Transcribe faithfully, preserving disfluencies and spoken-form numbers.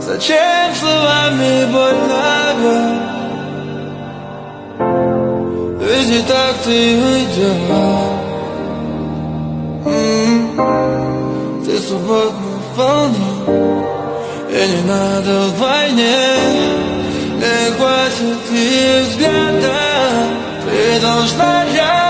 Зачем словами больно? Ведь и так ты уйдешь. М-м-м. Ты свободна вполне, и не надо вдвойне. Не хватит и взгляда, ты должна я.